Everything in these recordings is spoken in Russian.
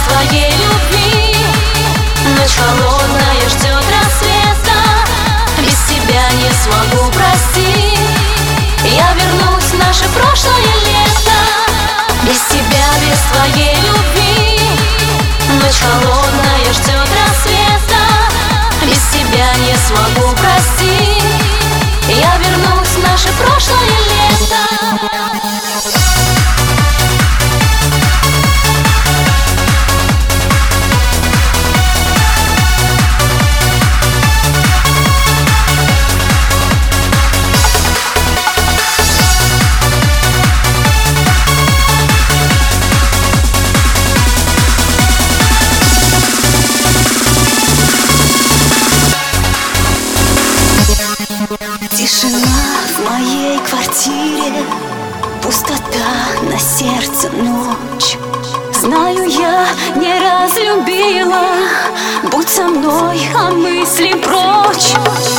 твоей любви. Ночь холодная ждет рассвета, без тебя не смогу простить. Я вернусь в наше прошлое лето, без тебя, без твоей любви. Ночь холодная ждет рассвета, без тебя не смогу простить. Я вернусь в наше прошлое лето. Тишина в моей квартире, пустота на сердце, ночь. Знаю, я не раз любила, будь со мной, а мысли прочь.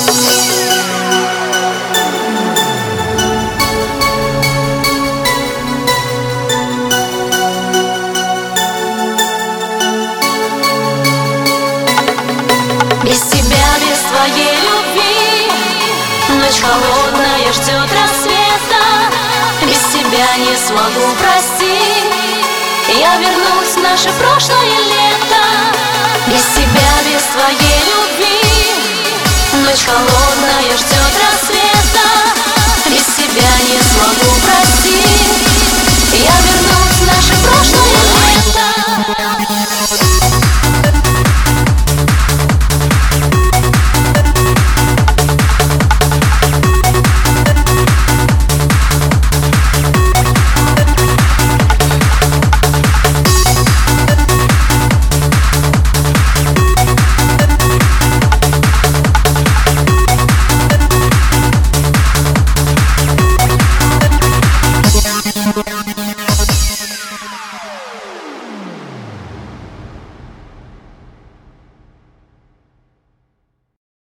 Без тебя, без твоей любви, ночь холодная ждет рассвета, без тебя не смогу простить. Я вернусь в наше прошлое лето, без тебя, без твоей любви. Ночь холодная ждет рассвета, без тебя